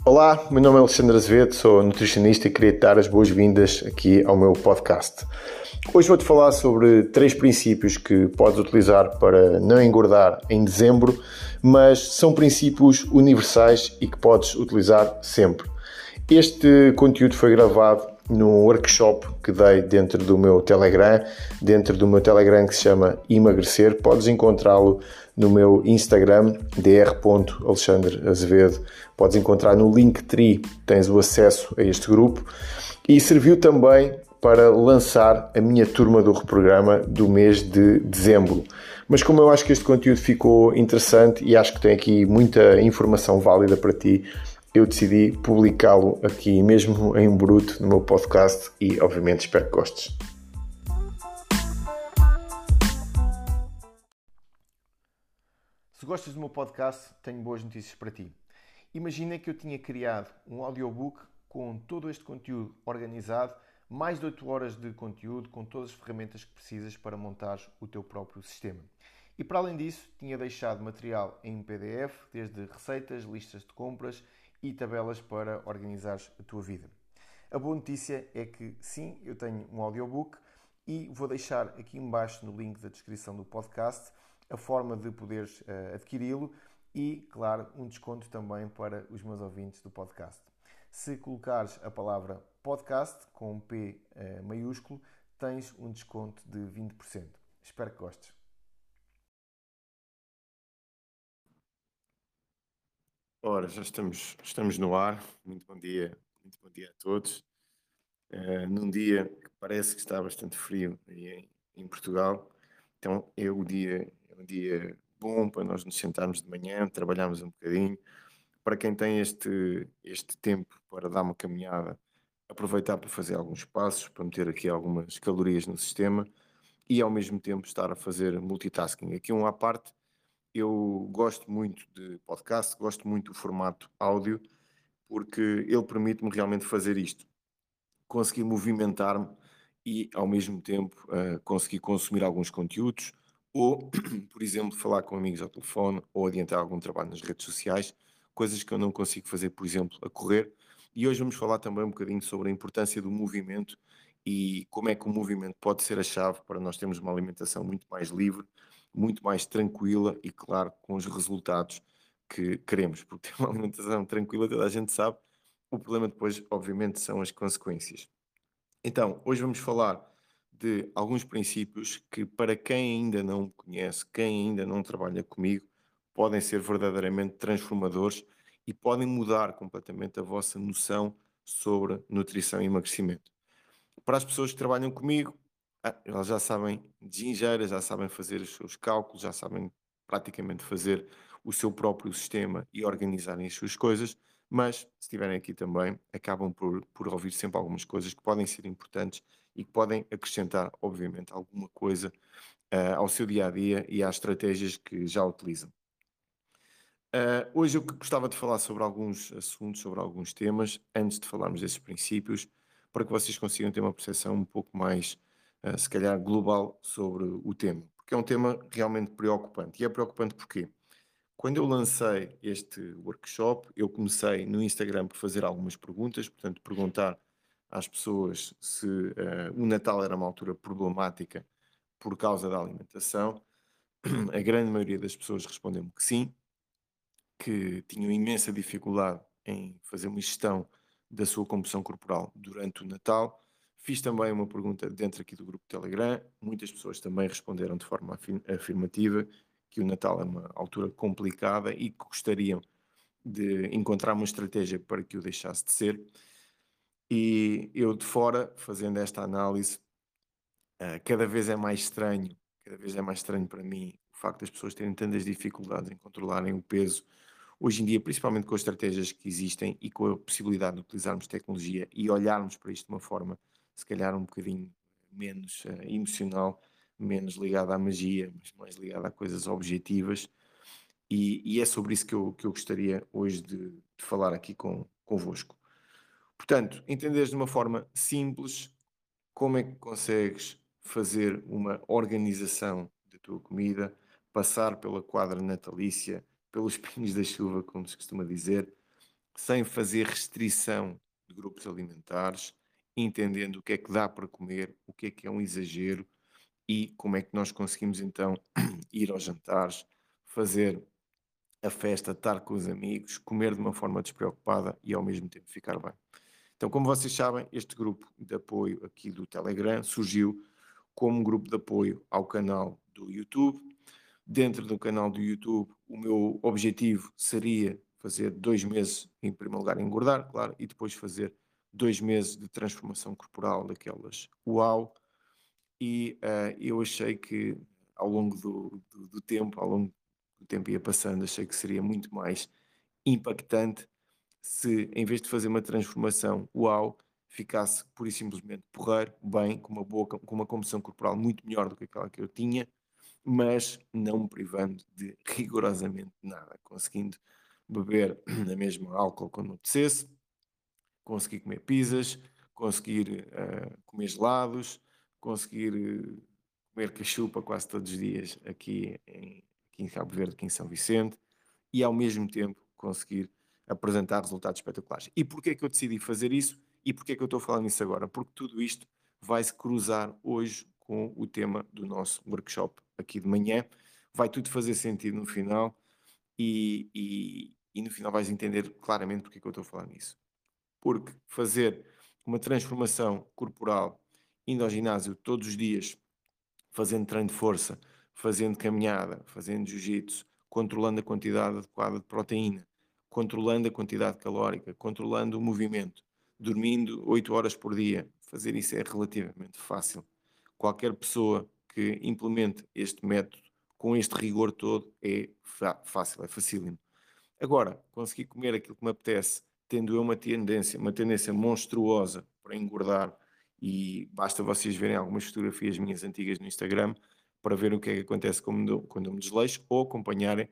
Olá, meu nome é Alexandre Azevedo, sou nutricionista e queria dar as boas-vindas aqui ao meu podcast. Hoje vou-te falar sobre 3 princípios que podes utilizar para não engordar em dezembro, mas são princípios universais e que podes utilizar sempre. Este conteúdo foi gravado num workshop que dei dentro do meu Telegram que se chama Emagrecer. Podes encontrá-lo no meu Instagram, dr.alexandreazevedo. Podes encontrar no Linktree, tens o acesso a este grupo. E serviu também para lançar a minha turma do reprograma do mês de dezembro. Mas como eu acho que este conteúdo ficou interessante e acho que tem aqui muita informação válida para ti, eu decidi publicá-lo aqui mesmo em bruto no meu podcast e obviamente espero que gostes. Se gostas do meu podcast, tenho boas notícias para ti. Imagina que eu tinha criado um audiobook com todo este conteúdo organizado, mais de 8 horas de conteúdo, com todas as ferramentas que precisas para montar o teu próprio sistema. E para além disso, tinha deixado material em PDF, desde receitas, listas de compras e tabelas para organizares a tua vida. A boa notícia é que sim, eu tenho um audiobook e vou deixar aqui embaixo no link da descrição do podcast a forma de poderes adquiri-lo e, claro, um desconto também para os meus ouvintes do podcast. Se colocares a palavra podcast com P maiúsculo, tens um desconto de 20%. Espero que gostes. Ora, já estamos no ar. Muito bom dia a todos. Num dia que parece que está bastante frio aí em Portugal, então é um dia bom para nós nos sentarmos de manhã, trabalharmos um bocadinho. Para quem tem este tempo para dar uma caminhada, aproveitar para fazer alguns passos, para meter aqui algumas calorias no sistema e ao mesmo tempo estar a fazer multitasking. Aqui um à parte, eu gosto muito de podcast, gosto muito do formato áudio, porque ele permite-me realmente fazer isto, conseguir movimentar-me e, ao mesmo tempo, conseguir consumir alguns conteúdos ou, por exemplo, falar com amigos ao telefone ou adiantar algum trabalho nas redes sociais, coisas que eu não consigo fazer, por exemplo, a correr. E hoje vamos falar também um bocadinho sobre a importância do movimento e como é que o movimento pode ser a chave para nós termos uma alimentação muito mais livre, muito mais tranquila e, claro, com os resultados que queremos, porque ter uma alimentação tranquila, toda a gente sabe, o problema depois, obviamente, são as consequências. Então, hoje vamos falar de alguns princípios que, para quem ainda não me conhece, quem ainda não trabalha comigo, podem ser verdadeiramente transformadores e podem mudar completamente a vossa noção sobre nutrição e emagrecimento. Para as pessoas que trabalham comigo, elas já sabem de gingeira, já sabem fazer os seus cálculos, já sabem praticamente fazer o seu próprio sistema e organizarem as suas coisas, mas se estiverem aqui também, acabam por ouvir sempre algumas coisas que podem ser importantes e que podem acrescentar, obviamente, alguma coisa ao seu dia a dia e às estratégias que já utilizam. Hoje eu gostava de falar sobre alguns assuntos, sobre alguns temas, antes de falarmos desses princípios, para que vocês consigam ter uma percepção um pouco mais, se calhar, global sobre o tema, porque é um tema realmente preocupante. E é preocupante porquê? Quando eu lancei este workshop, eu comecei no Instagram por fazer algumas perguntas, portanto, perguntar às pessoas se o Natal era uma altura problemática por causa da alimentação. A grande maioria das pessoas respondeu-me que sim, que tinham imensa dificuldade em fazer uma gestão da sua composição corporal durante o Natal. Fiz também uma pergunta dentro aqui do grupo Telegram. Muitas pessoas também responderam de forma afirmativa que o Natal é uma altura complicada e que gostariam de encontrar uma estratégia para que o deixasse de ser. E eu de fora, fazendo esta análise, cada vez é mais estranho para mim o facto das pessoas terem tantas dificuldades em controlarem o peso. Hoje em dia, principalmente com as estratégias que existem e com a possibilidade de utilizarmos tecnologia e olharmos para isto de uma forma, se calhar, um bocadinho menos emocional, menos ligada à magia, mas mais ligada a coisas objetivas. E é sobre isso que eu gostaria hoje de falar aqui convosco. Portanto, entenderes de uma forma simples como é que consegues fazer uma organização da tua comida, passar pela quadra natalícia, pelos pingos da chuva, como se costuma dizer, sem fazer restrição de grupos alimentares, entendendo o que é que dá para comer, o que é um exagero e como é que nós conseguimos então ir aos jantares, fazer a festa, estar com os amigos, comer de uma forma despreocupada e ao mesmo tempo ficar bem. Então, como vocês sabem, este grupo de apoio aqui do Telegram surgiu como um grupo de apoio ao canal do YouTube. Dentro do canal do YouTube, o meu objetivo seria fazer 2 meses, em primeiro lugar, engordar, claro, e depois fazer 2 meses de transformação corporal daquelas uau. E eu achei que ao longo do tempo, ao longo do tempo ia passando, achei que seria muito mais impactante se, em vez de fazer uma transformação uau, ficasse pura e simplesmente porreiro, bem, com uma boa, com uma composição corporal muito melhor do que aquela que eu tinha, mas não me privando de rigorosamente nada, conseguindo beber na mesma álcool quando me apetecesse, conseguir comer pizzas, conseguir comer gelados, conseguir comer cachupa quase todos os dias aqui em Cabo Verde, aqui em São Vicente, e ao mesmo tempo conseguir apresentar resultados espetaculares. E porquê é que eu decidi fazer isso? E porquê é que eu estou a falar nisso agora? Porque tudo isto vai se cruzar hoje com o tema do nosso workshop aqui de manhã. Vai tudo fazer sentido no final e no final vais entender claramente porque é que eu estou a falar nisso. Porque fazer uma transformação corporal indo ao ginásio todos os dias, fazendo treino de força, fazendo caminhada, fazendo jiu-jitsu, controlando a quantidade adequada de proteína, controlando a quantidade calórica, controlando o movimento, dormindo 8 horas por dia, fazer isso é relativamente fácil. Qualquer pessoa que implemente este método com este rigor todo é fácil, é facílimo. Agora, conseguir comer aquilo que me apetece, tendo eu uma tendência monstruosa para engordar, e basta vocês verem algumas fotografias minhas antigas no Instagram para ver o que é que acontece quando eu me desleixo, ou acompanharem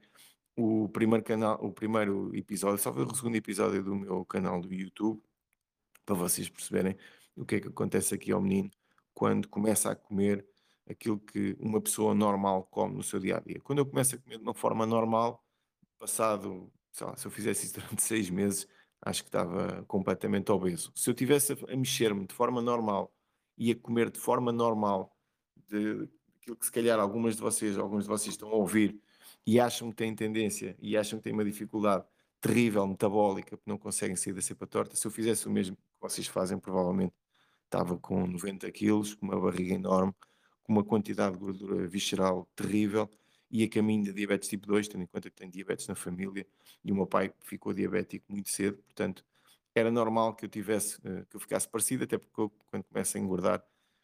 o primeiro episódio, só foi o segundo episódio do meu canal do YouTube, para vocês perceberem o que é que acontece aqui ao menino quando começa a comer aquilo que uma pessoa normal come no seu dia a dia. Quando eu começo a comer de uma forma normal, passado, sei lá, se eu fizesse isso durante 6 meses, acho que estava completamente obeso. Se eu tivesse a mexer-me de forma normal e a comer de forma normal, de aquilo que se calhar alguns de vocês estão a ouvir e acham que têm tendência e acham que têm uma dificuldade terrível metabólica porque não conseguem sair da cepa torta, se eu fizesse o mesmo que vocês fazem, provavelmente estava com 90 quilos, com uma barriga enorme, com uma quantidade de gordura visceral terrível e a caminho de diabetes tipo 2, tendo em conta que tenho diabetes na família e o meu pai ficou diabético muito cedo, portanto era normal que que eu ficasse parecido, até porque eu, quando começo a engordar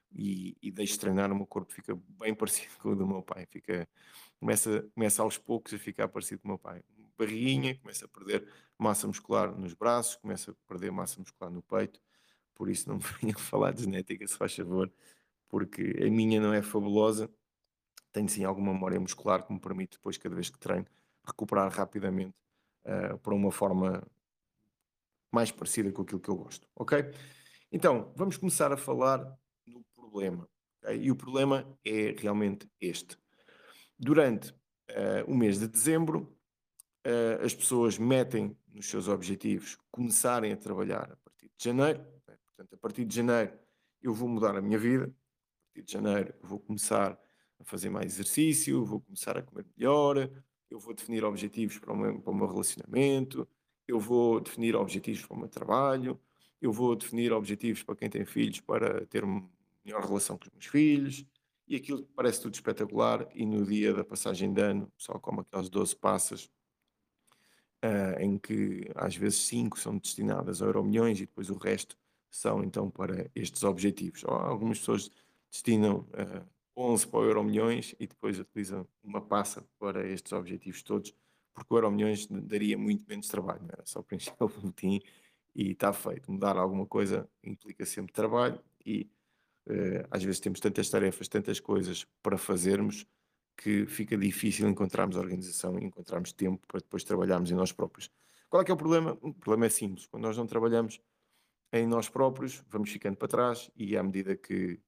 e deixo de treinar, o meu corpo fica bem parecido com o do meu pai, começa aos poucos a ficar parecido com o meu pai. Barriguinha, começa a perder massa muscular nos braços, começa a perder massa muscular no peito, por isso não me venham falar de genética, se faz favor, porque a minha não é fabulosa, tenho sim alguma memória muscular que me permite depois, cada vez que treino, recuperar rapidamente para uma forma mais parecida com aquilo que eu gosto, ok? Então, vamos começar a falar no problema, ok? E o problema é realmente este. Durante o mês de dezembro, as pessoas metem nos seus objetivos começarem a trabalhar a partir de janeiro, né? Portanto, a partir de janeiro eu vou mudar a minha vida, a partir de janeiro eu vou começar a fazer mais exercício, vou começar a comer melhor, eu vou definir objetivos para o meu relacionamento, eu vou definir objetivos para o meu trabalho, eu vou definir objetivos para quem tem filhos para ter uma melhor relação com os meus filhos, e aquilo parece tudo espetacular, e no dia da passagem de ano, só como aquelas 12 passas, em que às vezes 5 são destinadas a Euromilhões e depois o resto são então para estes objetivos. Ou algumas pessoas destinam 11 para o Euromilhões e depois utilizam uma passa para estes objetivos todos, porque o Euromilhões daria muito menos trabalho, não era só preencher o boletim e está feito. Mudar alguma coisa implica sempre trabalho e às vezes temos tantas tarefas, tantas coisas para fazermos que fica difícil encontrarmos organização e encontrarmos tempo para depois trabalharmos em nós próprios. Qual é que é o problema? O problema é simples. Quando nós não trabalhamos em nós próprios, vamos ficando para trás e à medida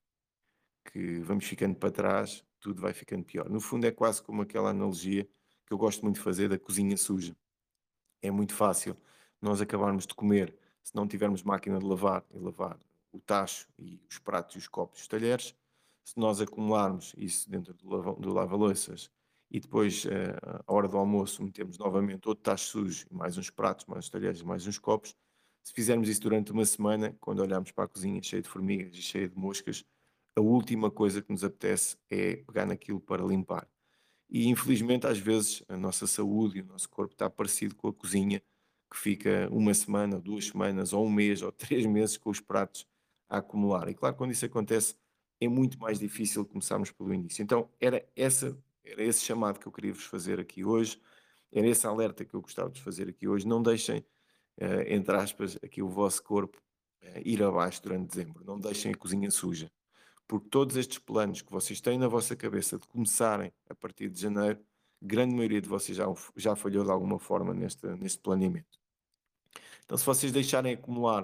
que vamos ficando para trás, tudo vai ficando pior. No fundo é quase como aquela analogia que eu gosto muito de fazer da cozinha suja. É muito fácil nós acabarmos de comer, se não tivermos máquina de lavar e lavar o tacho e os pratos e os copos e os talheres, se nós acumularmos isso dentro do lava-louças e depois, à hora do almoço, metemos novamente outro tacho sujo, e mais uns pratos, mais uns talheres, mais uns copos, se fizermos isso durante uma semana, quando olharmos para a cozinha cheia de formigas e cheia de moscas, a última coisa que nos apetece é pegar naquilo para limpar. E infelizmente, às vezes, a nossa saúde e o nosso corpo está parecido com a cozinha, que fica uma semana, 2 semanas, ou um mês, ou 3 meses com os pratos a acumular. E claro, quando isso acontece, é muito mais difícil começarmos pelo início. Então, era esse chamado que eu queria vos fazer aqui hoje, era esse alerta que eu gostava de fazer aqui hoje. Não deixem, entre aspas, aqui o vosso corpo ir abaixo durante dezembro. Não deixem a cozinha suja, porque todos estes planos que vocês têm na vossa cabeça de começarem a partir de janeiro, grande maioria de vocês já falhou de alguma forma neste planeamento. Então, se vocês deixarem acumular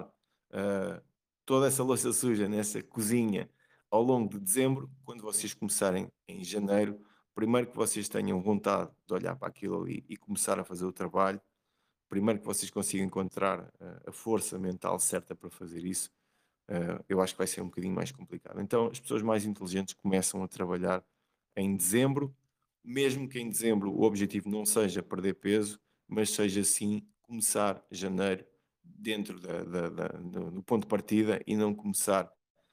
toda essa louça suja nessa cozinha ao longo de dezembro, quando vocês começarem em janeiro, primeiro que vocês tenham vontade de olhar para aquilo ali e começar a fazer o trabalho, primeiro que vocês consigam encontrar a força mental certa para fazer isso, eu acho que vai ser um bocadinho mais complicado. Então, as pessoas mais inteligentes começam a trabalhar em dezembro, mesmo que em dezembro o objetivo não seja perder peso, mas seja sim começar janeiro dentro do ponto de partida e não começar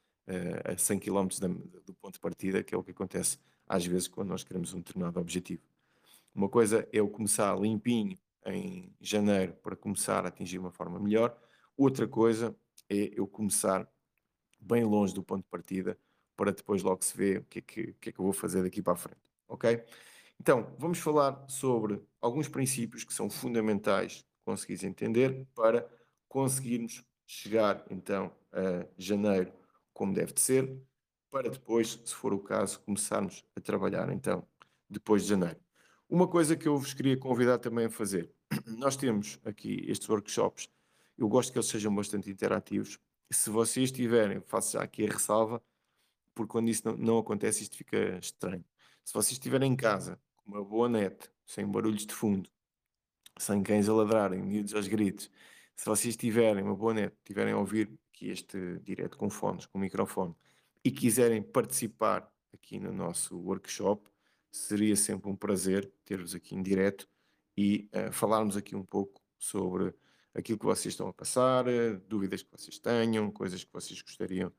a 100 km do ponto de partida, que é o que acontece às vezes quando nós queremos um determinado objetivo. Uma coisa é eu começar limpinho em janeiro para começar a atingir uma forma melhor, outra coisa é eu começar bem longe do ponto de partida para depois logo se ver o que é que eu vou fazer daqui para a frente, ok? Então, vamos falar sobre alguns princípios que são fundamentais conseguires entender para conseguirmos chegar então a janeiro como deve de ser, para depois, se for o caso, começarmos a trabalhar então depois de janeiro. Uma coisa que eu vos queria convidar também a fazer, nós temos aqui estes workshops, eu gosto que eles sejam bastante interativos. Se vocês tiverem, faço já aqui a ressalva, porque quando isso não acontece, isto fica estranho. Se vocês estiverem em casa, com uma boa net, sem barulhos de fundo, sem cães a ladrarem, miúdos aos gritos, se vocês tiverem uma boa net, tiverem a ouvir aqui este direto com fones, com microfone, e quiserem participar aqui no nosso workshop, seria sempre um prazer ter-vos aqui em direto e falarmos aqui um pouco sobre aquilo que vocês estão a passar, dúvidas que vocês tenham, coisas que vocês gostariam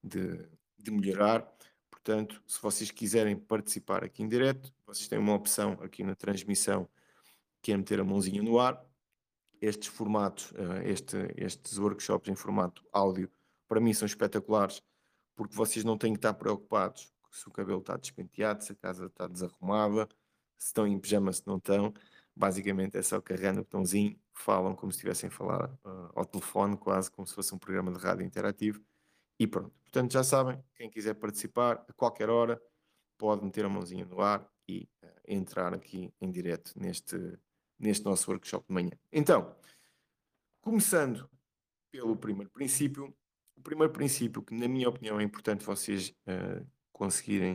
de melhorar. Portanto, se vocês quiserem participar aqui em direto, vocês têm uma opção aqui na transmissão que é meter a mãozinha no ar. Estes formatos, estes workshops em formato áudio, para mim são espetaculares, porque vocês não têm que estar preocupados se o cabelo está despenteado, se a casa está desarrumada, se estão em pijama, se não estão. Basicamente é só carregar no botãozinho, falam como se estivessem a falar ao telefone, quase como se fosse um programa de rádio interativo, e pronto. Portanto, já sabem, quem quiser participar, a qualquer hora, pode meter a mãozinha no ar e entrar aqui em direto neste nosso workshop de manhã. Então, começando pelo primeiro princípio, o primeiro princípio que, na minha opinião, é importante vocês conseguirem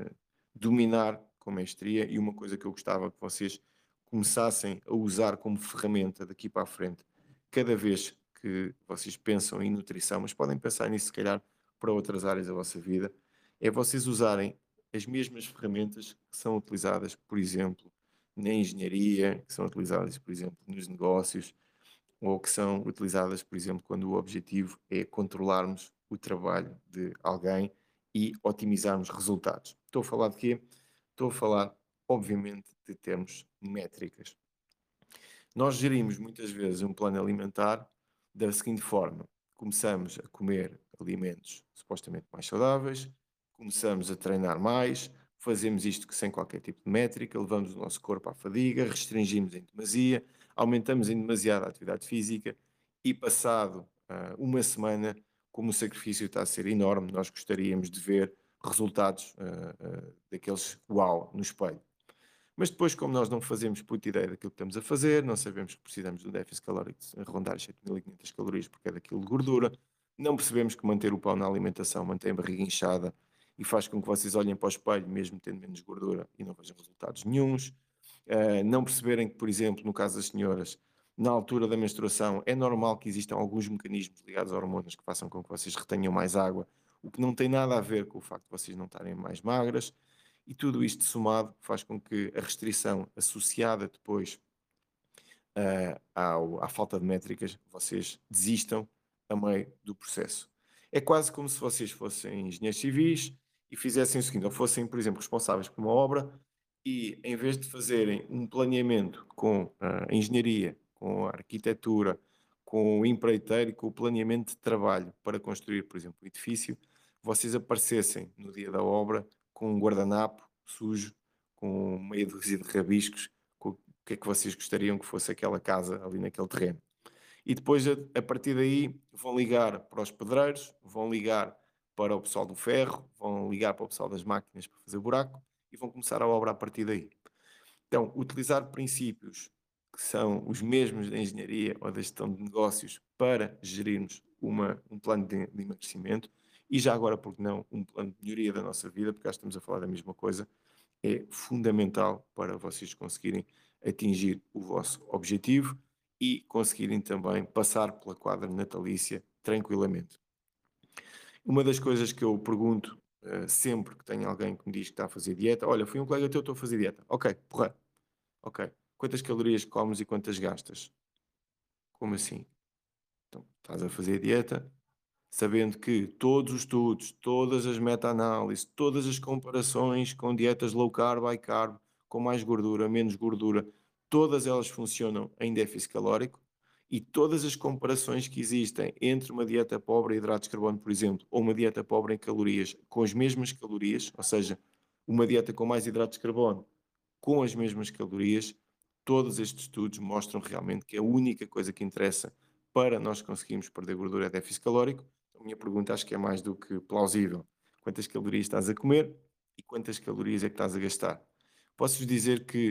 dominar com maestria, e uma coisa que eu gostava que vocês começassem a usar como ferramenta daqui para a frente, cada vez que vocês pensam em nutrição, mas podem pensar nisso se calhar para outras áreas da vossa vida, é vocês usarem as mesmas ferramentas que são utilizadas, por exemplo, na engenharia, que são utilizadas, por exemplo, nos negócios, ou que são utilizadas, por exemplo, quando o objetivo é controlarmos o trabalho de alguém e otimizarmos resultados. Estou a falar de quê? Estou a falar, obviamente, de termos métricas. Nós gerimos muitas vezes um plano alimentar da seguinte forma: começamos a comer alimentos supostamente mais saudáveis, começamos a treinar mais, fazemos isto sem qualquer tipo de métrica, levamos o nosso corpo à fadiga, restringimos em demasia, aumentamos em demasiado a atividade física e, passado uma semana, como o sacrifício está a ser enorme, nós gostaríamos de ver resultados daqueles uau no espelho. Mas depois, como nós não fazemos puta ideia daquilo que estamos a fazer, não sabemos que precisamos de um déficit calórico de rondar 7.500 calorias por cada quilo de gordura, não percebemos que manter o pão na alimentação mantém a barriga inchada e faz com que vocês olhem para o espelho, mesmo tendo menos gordura, e não vejam resultados nenhuns. Não perceberem que, por exemplo, no caso das senhoras, na altura da menstruação, é normal que existam alguns mecanismos ligados a hormonas que façam com que vocês retenham mais água, o que não tem nada a ver com o facto de vocês não estarem mais magras, e tudo isto somado faz com que a restrição associada depois à falta de métricas, vocês desistam a meio do processo. É quase como se vocês fossem engenheiros civis e fizessem o seguinte, ou fossem, por exemplo, responsáveis por uma obra e, em vez de fazerem um planeamento com a engenharia, com a arquitetura, com o empreiteiro e com o planeamento de trabalho para construir, por exemplo, um edifício, vocês aparecessem no dia da obra com um guardanapo sujo, com meia dúzia de rabiscos, com o que é que vocês gostariam que fosse aquela casa ali naquele terreno. E depois, a partir daí, vão ligar para os pedreiros, vão ligar para o pessoal do ferro, vão ligar para o pessoal das máquinas para fazer buraco e vão começar a obra a partir daí. Então, utilizar princípios que são os mesmos da engenharia ou da gestão de negócios para gerirmos um plano de emagrecimento e já agora, porque não, um plano de melhoria da nossa vida, porque já estamos a falar da mesma coisa, é fundamental para vocês conseguirem atingir o vosso objetivo e conseguirem também passar pela quadra natalícia tranquilamente. Uma das coisas que eu pergunto sempre que tenho alguém que me diz que está a fazer dieta, olha, fui um colega teu, estou a fazer dieta. Ok, porra. Ok. Quantas calorias comes e quantas gastas? Como assim? Então, estás a fazer dieta, sabendo que todos os estudos, todas as meta-análises, todas as comparações com dietas low carb, high carb, com mais gordura, menos gordura, todas elas funcionam em déficit calórico e todas as comparações que existem entre uma dieta pobre em hidratos de carbono, por exemplo, ou uma dieta pobre em calorias com as mesmas calorias, ou seja, uma dieta com mais hidratos de carbono com as mesmas calorias, todos estes estudos mostram realmente que a única coisa que interessa para nós conseguirmos perder gordura é déficit calórico. A minha pergunta acho que é mais do que plausível. Quantas calorias estás a comer e quantas calorias é que estás a gastar? Posso-vos dizer que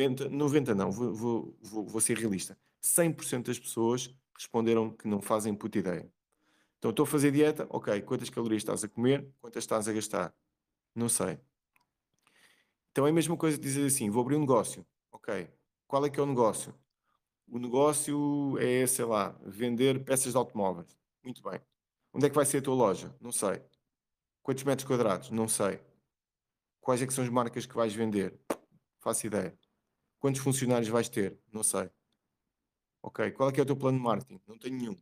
90 não, vou ser realista, 100% das pessoas responderam que não fazem puta ideia. Então estou a fazer dieta, ok, quantas calorias estás a comer, quantas estás a gastar? Não sei. Então é a mesma coisa de dizer assim, vou abrir um negócio, ok, qual é que é o negócio? O negócio é, sei lá, vender peças de automóveis. Muito bem. Onde é que vai ser a tua loja? Não sei. Quantos metros quadrados? Não sei. Quais é que são as marcas que vais vender? Faço ideia. Quantos funcionários vais ter? Não sei. Ok. Qual é que é o teu plano de marketing? Não tenho nenhum.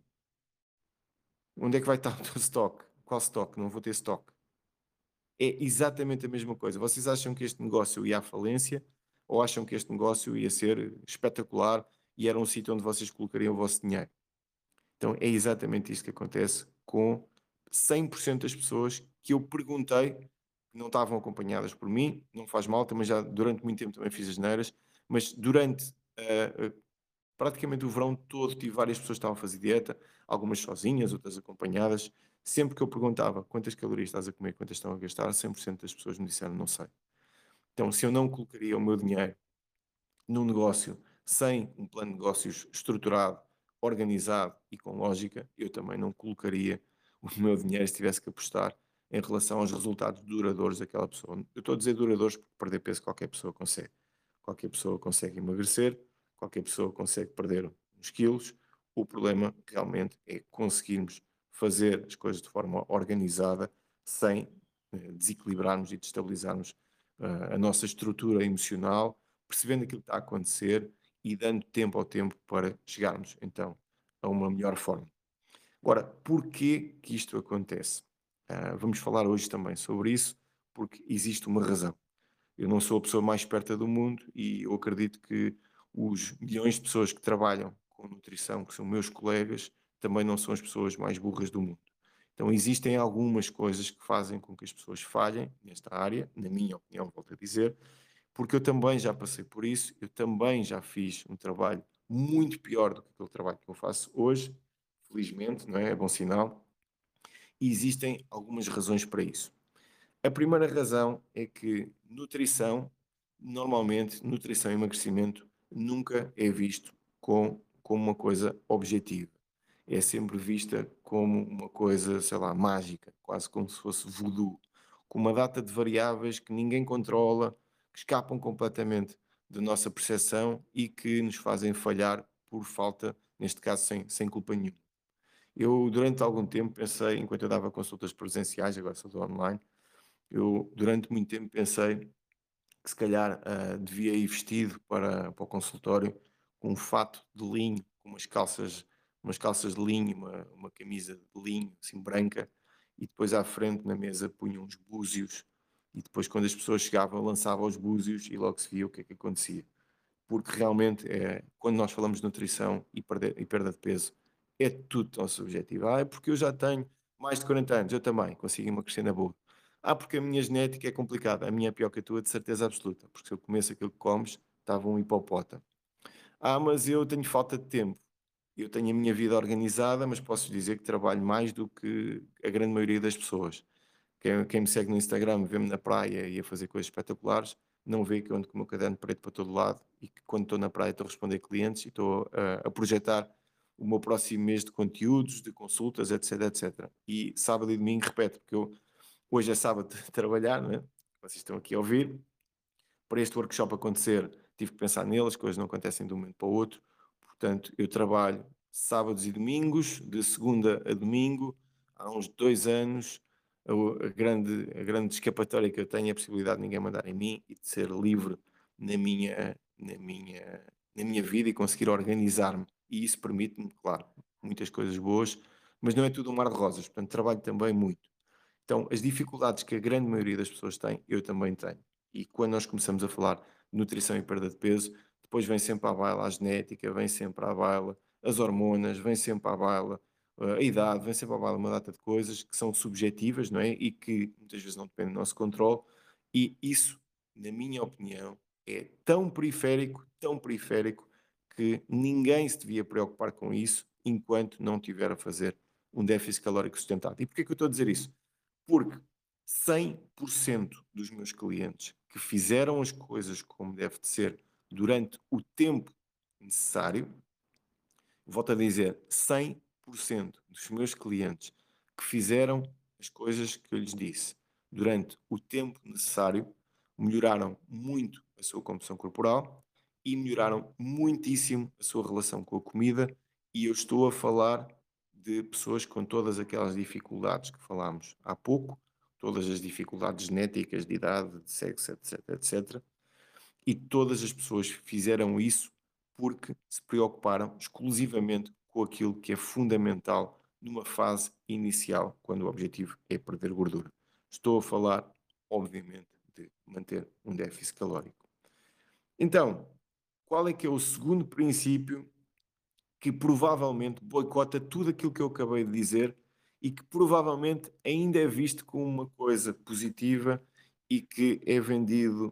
Onde é que vai estar o teu stock? Qual stock? Não vou ter stock. É exatamente a mesma coisa. Vocês acham que este negócio ia à falência ou acham que este negócio ia ser espetacular e era um sítio onde vocês colocariam o vosso dinheiro? Então é exatamente isto que acontece com 100% das pessoas que eu perguntei, que não estavam acompanhadas por mim, não faz mal, também já durante muito tempo também fiz as neiras, mas durante praticamente o verão todo tive várias pessoas que estavam a fazer dieta, algumas sozinhas, outras acompanhadas. Sempre que eu perguntava quantas calorias estás a comer, quantas estão a gastar, 100% das pessoas me disseram não sei. Então, se eu não colocaria o meu dinheiro num negócio sem um plano de negócios estruturado, organizado e com lógica, eu também não colocaria o meu dinheiro se tivesse que apostar em relação aos resultados duradouros daquela pessoa. Eu estou a dizer duradouros porque perder peso qualquer pessoa consegue. Qualquer pessoa consegue emagrecer, qualquer pessoa consegue perder uns quilos. O problema realmente é conseguirmos fazer as coisas de forma organizada sem desequilibrarmos e destabilizarmos a nossa estrutura emocional, percebendo aquilo que está a acontecer e dando tempo ao tempo para chegarmos então a uma melhor forma. Agora, porquê que isto acontece? Vamos falar hoje também sobre isso, porque existe uma razão. Eu não sou a pessoa mais esperta do mundo e eu acredito que os milhões de pessoas que trabalham com nutrição, que são meus colegas, também não são as pessoas mais burras do mundo. Então existem algumas coisas que fazem com que as pessoas falhem nesta área, na minha opinião, volto a dizer, porque eu também já passei por isso, eu também já fiz um trabalho muito pior do que aquele trabalho que eu faço hoje, felizmente, não é? É bom sinal, e existem algumas razões para isso. A primeira razão é que nutrição e emagrecimento nunca é visto como uma coisa objetiva. É sempre vista como uma coisa, sei lá, mágica, quase como se fosse voodoo, com uma data de variáveis que ninguém controla, que escapam completamente da nossa percepção e que nos fazem falhar por falta, neste caso sem culpa nenhuma. Eu, durante algum tempo, pensei, enquanto eu dava consultas presenciais, agora só dou online, eu, durante muito tempo, pensei que se calhar devia ir vestido para o consultório com um fato de linho, com umas calças de linho, uma camisa de linho, assim, branca, e depois à frente na mesa punha uns búzios, e depois quando as pessoas chegavam lançava os búzios e logo se via o que é que acontecia. Porque realmente, quando nós falamos de nutrição e perda de peso, é tudo tão subjetivo. É porque eu já tenho mais de 40 anos, eu também consigo emagrecer na boa. Porque a minha genética é complicada, a minha é pior que a tua, de certeza absoluta, porque se eu comesse aquilo que comes, estava um hipopótamo. Mas eu tenho falta de tempo. Eu tenho a minha vida organizada, mas posso dizer que trabalho mais do que a grande maioria das pessoas. Quem me segue no Instagram vê-me na praia e a fazer coisas espetaculares, não vê que eu ando com o meu caderno preto para todo lado e que quando estou na praia estou a responder clientes e estou a projetar o meu próximo mês de conteúdos, de consultas, etc, etc. E sábado e domingo, repete, porque hoje é sábado de trabalhar, não é? Vocês estão aqui a ouvir. Para este workshop acontecer, tive que pensar nele, as coisas não acontecem de um momento para o outro. Portanto, eu trabalho sábados e domingos, de segunda a domingo, há uns 2 anos. A grande escapatória que eu tenho é a possibilidade de ninguém mandar em mim e de ser livre na minha, na minha, na minha vida e conseguir organizar-me. E isso permite-me, claro, muitas coisas boas, mas não é tudo um mar de rosas. Portanto, trabalho também muito. Então, as dificuldades que a grande maioria das pessoas tem, eu também tenho. E quando nós começamos a falar de nutrição e perda de peso, depois vem sempre à baila a genética, vem sempre à baila as hormonas, vem sempre à baila a idade, vem sempre à baila uma data de coisas que são subjetivas, não é? E que muitas vezes não dependem do nosso controle. E isso, na minha opinião, é tão periférico, que ninguém se devia preocupar com isso enquanto não tiver a fazer um déficit calórico sustentado. E porquê que eu estou a dizer isso? Porque 100% dos meus clientes que fizeram as coisas como deve de ser durante o tempo necessário, volto a dizer, 100% dos meus clientes que fizeram as coisas que eu lhes disse durante o tempo necessário, melhoraram muito a sua composição corporal e melhoraram muitíssimo a sua relação com a comida. E eu estou a falar de pessoas com todas aquelas dificuldades que falámos há pouco, todas as dificuldades genéticas, de idade, de sexo, etc, etc. E todas as pessoas fizeram isso porque se preocuparam exclusivamente com aquilo que é fundamental numa fase inicial, quando o objetivo é perder gordura. Estou a falar, obviamente, de manter um déficit calórico. Então, qual é que é o segundo princípio que provavelmente boicota tudo aquilo que eu acabei de dizer e que provavelmente ainda é visto como uma coisa positiva e que é vendido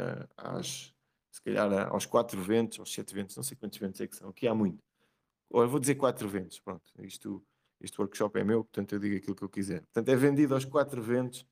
se calhar aos 4 ventos, aos 7 ventos, não sei quantos ventos é que são, aqui há muito. Ou eu vou dizer 4 ventos, pronto, este workshop é meu, portanto eu digo aquilo que eu quiser. Portanto, é vendido aos 4 ventos,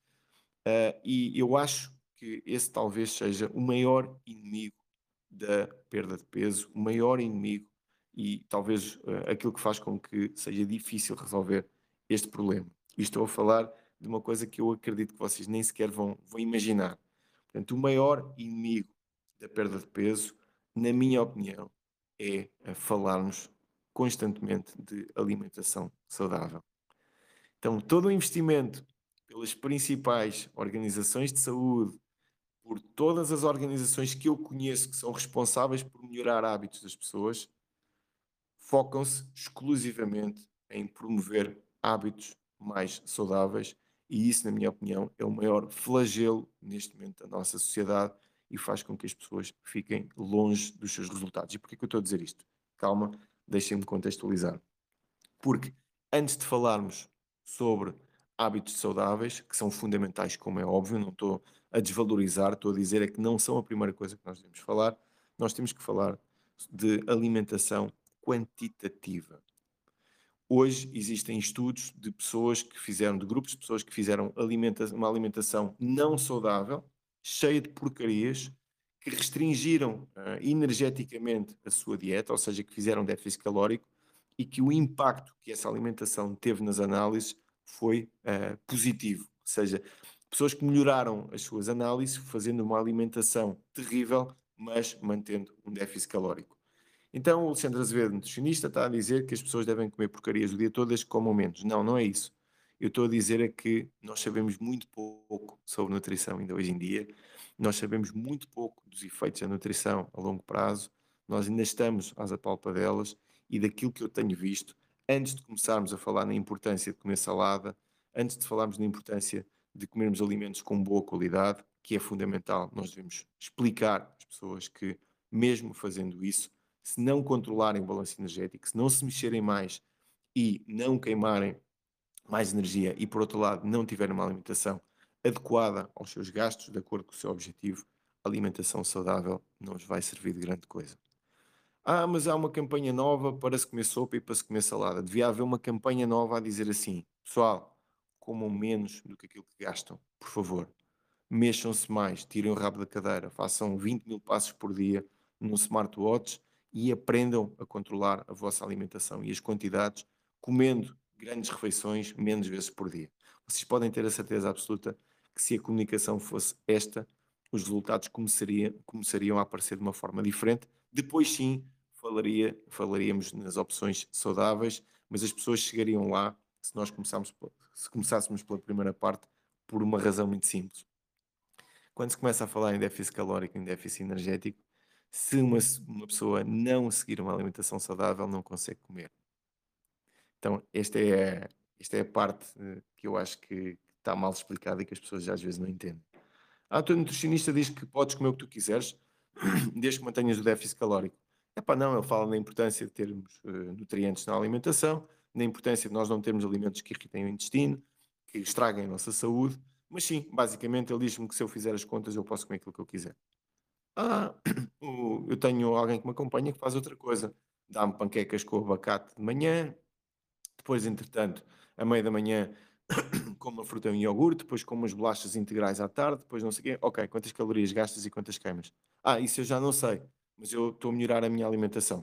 e eu acho que esse talvez seja o maior inimigo da perda de peso, o maior inimigo e talvez aquilo que faz com que seja difícil resolver este problema. E estou a falar de uma coisa que eu acredito que vocês nem sequer vão imaginar. Portanto, o maior inimigo da perda de peso, na minha opinião, é falarmos constantemente de alimentação saudável. Então, todo o investimento pelas principais organizações de saúde, por todas as organizações que eu conheço que são responsáveis por melhorar hábitos das pessoas, focam-se exclusivamente em promover hábitos mais saudáveis e isso, na minha opinião, é o maior flagelo neste momento da nossa sociedade e faz com que as pessoas fiquem longe dos seus resultados. E porquê que eu estou a dizer isto? Calma, deixem-me contextualizar. Porque antes de falarmos sobre hábitos saudáveis, que são fundamentais, como é óbvio, não estou a desvalorizar, estou a dizer é que não são a primeira coisa que nós devemos falar, nós temos que falar de alimentação quantitativa. Hoje existem estudos de pessoas que fizeram, de grupos de pessoas que fizeram uma alimentação não saudável, cheia de porcarias, que restringiram energeticamente a sua dieta, ou seja, que fizeram déficit calórico, e que o impacto que essa alimentação teve nas análises foi positivo. Ou seja, pessoas que melhoraram as suas análises fazendo uma alimentação terrível, mas mantendo um déficit calórico. Então, o Alexandre Azevedo, nutricionista, está a dizer que as pessoas devem comer porcarias o dia todo, desde que comam menos. Não, não é isso. Eu estou a dizer é que nós sabemos muito pouco sobre nutrição ainda hoje em dia. Nós sabemos muito pouco dos efeitos da nutrição a longo prazo. Nós ainda estamos às apalpadelas e daquilo que eu tenho visto, antes de começarmos a falar na importância de comer salada, antes de falarmos na importância de comermos alimentos com boa qualidade, que é fundamental, nós devemos explicar às pessoas que, mesmo fazendo isso, se não controlarem o balanço energético, se não se mexerem mais e não queimarem mais energia e, por outro lado, não tiverem uma alimentação adequada aos seus gastos, de acordo com o seu objetivo, a alimentação saudável não vos vai servir de grande coisa. Ah, mas há uma campanha nova para se comer sopa e para se comer salada. Devia haver uma campanha nova a dizer assim: pessoal, comam menos do que aquilo que gastam, por favor. Mexam-se mais, tirem o rabo da cadeira, façam 20 mil passos por dia no smartwatch e aprendam a controlar a vossa alimentação e as quantidades, comendo grandes refeições menos vezes por dia. Vocês podem ter a certeza absoluta que se a comunicação fosse esta, os resultados começariam a aparecer de uma forma diferente. Depois sim, falaríamos nas opções saudáveis, mas as pessoas chegariam lá se começássemos pela primeira parte por uma razão muito simples. Quando se começa a falar em déficit calórico, em déficit energético, se uma pessoa não seguir uma alimentação saudável, não consegue comer. Então, esta é a parte que eu acho que está mal explicada e que as pessoas às vezes não entendem. O teu nutricionista diz que podes comer o que tu quiseres, desde que mantenhas o déficit calórico. Epá, não, ele fala na importância de termos nutrientes na alimentação, na importância de nós não termos alimentos que irritem o intestino, que estraguem a nossa saúde, mas sim, basicamente ele diz-me que se eu fizer as contas eu posso comer aquilo que eu quiser. Ah, eu tenho alguém que me acompanha que faz outra coisa. Dá-me panquecas com abacate de manhã, depois, entretanto, a meio da manhã, como uma fruta e um iogurte, depois como umas bolachas integrais à tarde, depois não sei o quê. Ok, quantas calorias gastas e quantas queimas? Isso eu já não sei, mas eu estou a melhorar a minha alimentação.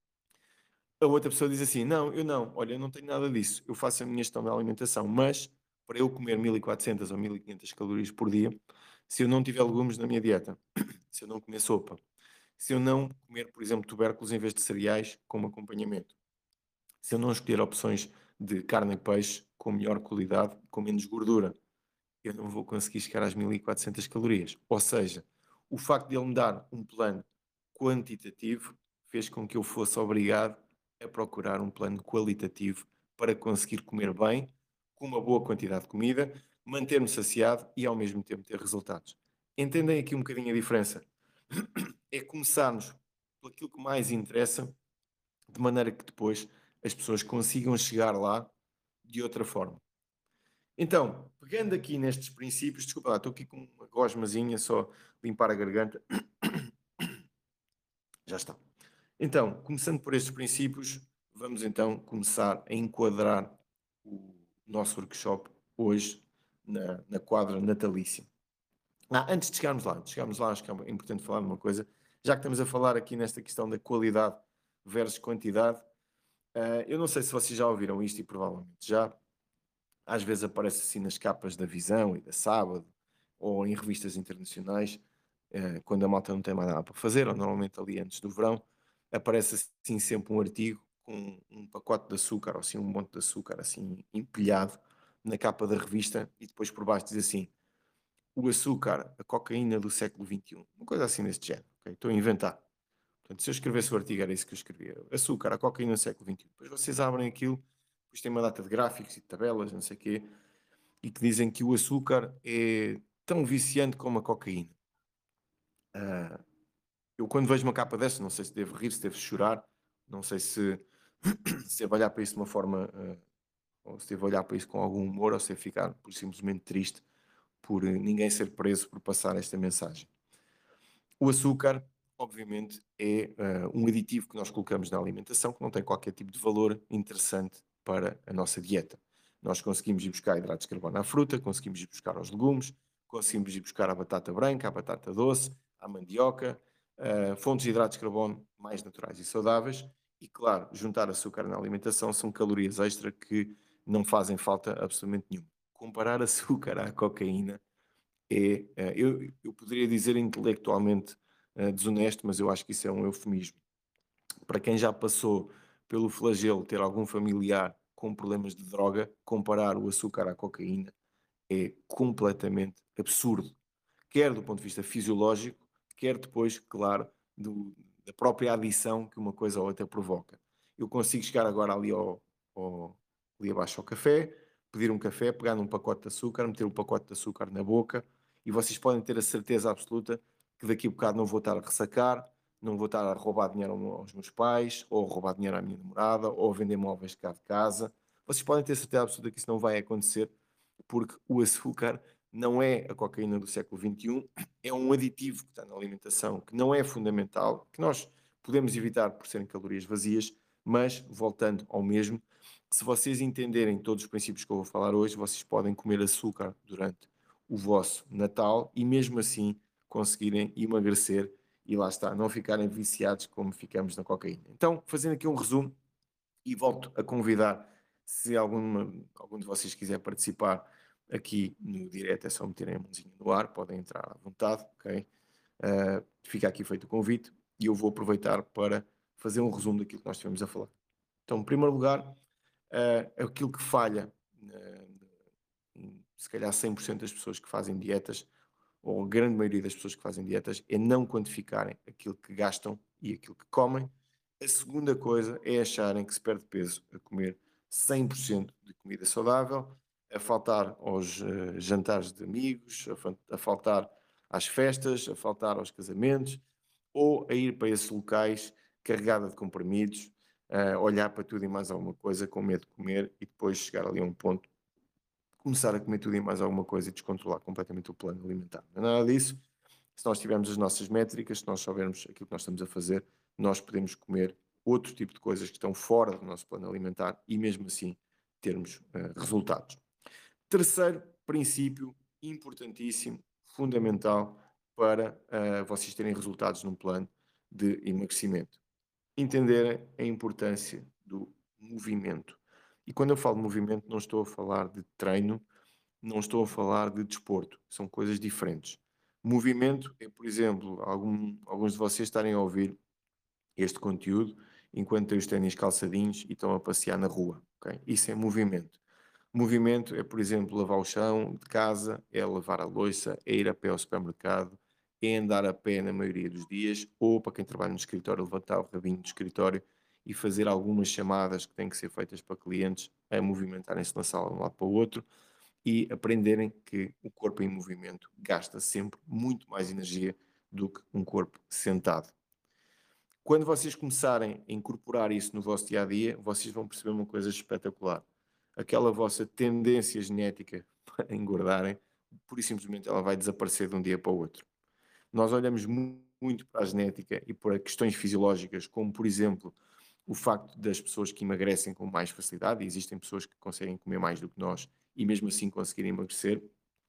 A outra pessoa diz assim: não, eu não, olha, eu não tenho nada disso, eu faço a minha gestão da alimentação, mas para eu comer 1400 ou 1500 calorias por dia, se eu não tiver legumes na minha dieta, se eu não comer sopa, se eu não comer, por exemplo, tubérculos em vez de cereais como acompanhamento, se eu não escolher opções de carne e peixe com melhor qualidade, com menos gordura, eu não vou conseguir chegar às 1400 calorias. Ou seja, o facto de ele me dar um plano quantitativo fez com que eu fosse obrigado a procurar um plano qualitativo para conseguir comer bem, com uma boa quantidade de comida, manter-me saciado e ao mesmo tempo ter resultados. Entendem aqui um bocadinho a diferença? É começarmos por aquilo que mais interessa, de maneira que depois as pessoas consigam chegar lá de outra forma. Então, pegando aqui nestes princípios, desculpa lá, estou aqui com uma gosmazinha, só limpar a garganta. Já está. Então, começando por estes princípios, vamos então começar a enquadrar o nosso workshop hoje na quadra natalícia. Antes de chegarmos lá, acho que é importante falar de uma coisa. Já que estamos a falar aqui nesta questão da qualidade versus quantidade, eu não sei se vocês já ouviram isto e provavelmente já. Às vezes aparece assim nas capas da Visão e da Sábado, ou em revistas internacionais, quando a malta não tem mais nada para fazer, ou normalmente ali antes do verão, aparece assim sempre um artigo com um pacote de açúcar, ou assim um monte de açúcar assim empilhado na capa da revista, e depois por baixo diz assim: o açúcar, a cocaína do século XXI. Uma coisa assim deste género, ok? Estou a inventar. Portanto, se eu escrevesse o artigo, era isso que eu escrevia. Açúcar, a cocaína do século XXI. Depois vocês abrem aquilo, depois tem uma data de gráficos e de tabelas, não sei o quê, e que dizem que o açúcar é tão viciante como a cocaína. Eu quando vejo uma capa desta, não sei se devo rir, se devo chorar, não sei se devo olhar para isso de uma forma, ou se devo olhar para isso com algum humor, ou se devo ficar por simplesmente triste por ninguém ser preso por passar esta mensagem. O açúcar, obviamente, é um aditivo que nós colocamos na alimentação que não tem qualquer tipo de valor interessante para a nossa dieta. Nós conseguimos ir buscar hidratos de carbono à fruta, conseguimos ir buscar aos legumes, conseguimos ir buscar a batata branca, a batata doce, a mandioca, fontes de hidratos de carbono mais naturais e saudáveis. E, claro, juntar açúcar na alimentação são calorias extra que não fazem falta absolutamente nenhuma. Comparar açúcar à cocaína eu poderia dizer intelectualmente desonesto, mas eu acho que isso é um eufemismo. para quem já passou pelo flagelo ter algum familiar com problemas de droga, comparar o açúcar à cocaína é completamente absurdo, quer do ponto de vista fisiológico, quer depois, claro, da própria adição que uma coisa ou outra provoca. Eu consigo chegar agora ali, ali abaixo ao café, pedir um café, pegar num pacote de açúcar, meter um pacote de açúcar na boca e vocês podem ter a certeza absoluta que daqui a bocado não vou estar a ressacar, não vou estar a roubar dinheiro aos meus pais, ou a roubar dinheiro à minha namorada, ou a vender móveis cá de casa. Vocês podem ter certeza absoluta que isso não vai acontecer, porque o açúcar não é a cocaína do século XXI, é um aditivo que está na alimentação, que não é fundamental, que nós podemos evitar por serem calorias vazias, mas, voltando ao mesmo, se vocês entenderem todos os princípios que eu vou falar hoje, vocês podem comer açúcar durante o vosso Natal e mesmo assim conseguirem emagrecer e lá está, não ficarem viciados como ficamos na cocaína. Então, fazendo aqui um resumo e volto a convidar, se algum de vocês quiser participar aqui no direto, é só meterem a mãozinha no ar, podem entrar à vontade, ok? Fica aqui feito o convite e eu vou aproveitar para fazer um resumo daquilo que nós estivemos a falar. Então, em primeiro lugar, aquilo que falha, se calhar 100% das pessoas que fazem dietas, ou a grande maioria das pessoas que fazem dietas, é não quantificarem aquilo que gastam e aquilo que comem. A segunda coisa é acharem que se perde peso a comer 100% de comida saudável, a faltar aos jantares de amigos, a faltar às festas, a faltar aos casamentos, ou a ir para esses locais carregada de comprimidos, a olhar para tudo e mais alguma coisa com medo de comer e depois chegar ali a um ponto, começar a comer tudo e mais alguma coisa e descontrolar completamente o plano alimentar. Não é nada disso. Se nós tivermos as nossas métricas, se nós soubermos aquilo que nós estamos a fazer, nós podemos comer outro tipo de coisas que estão fora do nosso plano alimentar e mesmo assim termos resultados. Terceiro princípio importantíssimo, fundamental para vocês terem resultados num plano de emagrecimento. Entenderem a importância do movimento. E quando eu falo de movimento, não estou a falar de treino, não estou a falar de desporto, são coisas diferentes. Movimento é, por exemplo, alguns de vocês estarem a ouvir este conteúdo enquanto têm os ténis calçadinhos e estão a passear na rua. Okay? Isso é movimento. Movimento é, por exemplo, lavar o chão de casa, é lavar a louça, é ir a pé ao supermercado, é andar a pé na maioria dos dias, ou para quem trabalha no escritório, levantar o rabinho do escritório e fazer algumas chamadas que têm que ser feitas para clientes, a movimentarem-se na sala de um lado para o outro e aprenderem que o corpo em movimento gasta sempre muito mais energia do que um corpo sentado. Quando vocês começarem a incorporar isso no vosso dia a dia, vocês vão perceber uma coisa espetacular. Aquela vossa tendência genética para engordarem, pura e simplesmente ela vai desaparecer de um dia para o outro. Nós olhamos muito para a genética e para questões fisiológicas, como por exemplo o facto das pessoas que emagrecem com mais facilidade, e existem pessoas que conseguem comer mais do que nós e mesmo assim conseguirem emagrecer.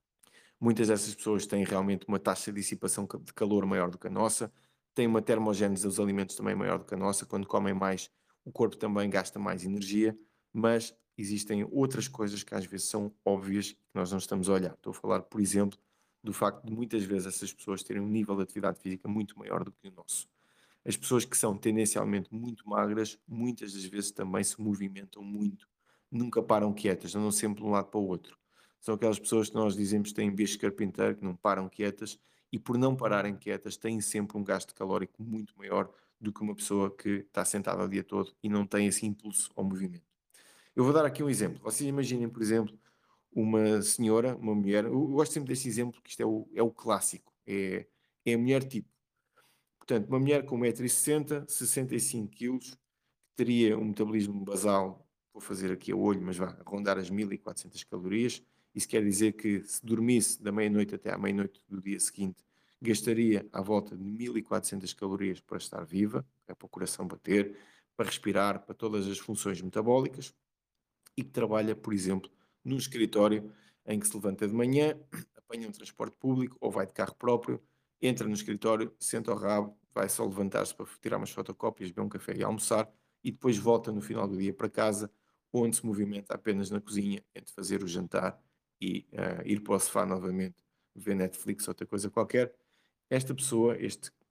Muitas dessas pessoas têm realmente uma taxa de dissipação de calor maior do que a nossa, têm uma termogénese dos alimentos também maior do que a nossa. Quando comem mais, o corpo também gasta mais energia, mas existem outras coisas que às vezes são óbvias que nós não estamos a olhar. Estou a falar, por exemplo, do facto de muitas vezes essas pessoas terem um nível de atividade física muito maior do que o nosso. As pessoas que são tendencialmente muito magras, muitas das vezes também se movimentam muito, nunca param quietas, andam sempre de um lado para o outro. São aquelas pessoas que nós dizemos que têm bicho carpinteiro, que não param quietas, e por não pararem quietas têm sempre um gasto calórico muito maior do que uma pessoa que está sentada o dia todo e não tem esse impulso ao movimento. Eu vou dar aqui um exemplo. Vocês imaginem, por exemplo, uma senhora, uma mulher, eu gosto sempre deste exemplo porque isto é o clássico, é a mulher tipo. Portanto, uma mulher com 1,60 m, 65 kg, que teria um metabolismo basal, vou fazer aqui a olho, mas vá, a rondar as 1400 calorias. Isso quer dizer que se dormisse da meia-noite até à meia-noite do dia seguinte, gastaria à volta de 1400 calorias para estar viva, é para o coração bater, para respirar, para todas as funções metabólicas, e que trabalha, por exemplo, num escritório em que se levanta de manhã, apanha um transporte público ou vai de carro próprio, entra no escritório, senta ao rabo, vai só levantar-se para tirar umas fotocópias, beber um café e almoçar, e depois volta no final do dia para casa, onde se movimenta apenas na cozinha, entre fazer o jantar e ir para o sofá novamente, ver Netflix ou outra coisa qualquer. Esta pessoa, este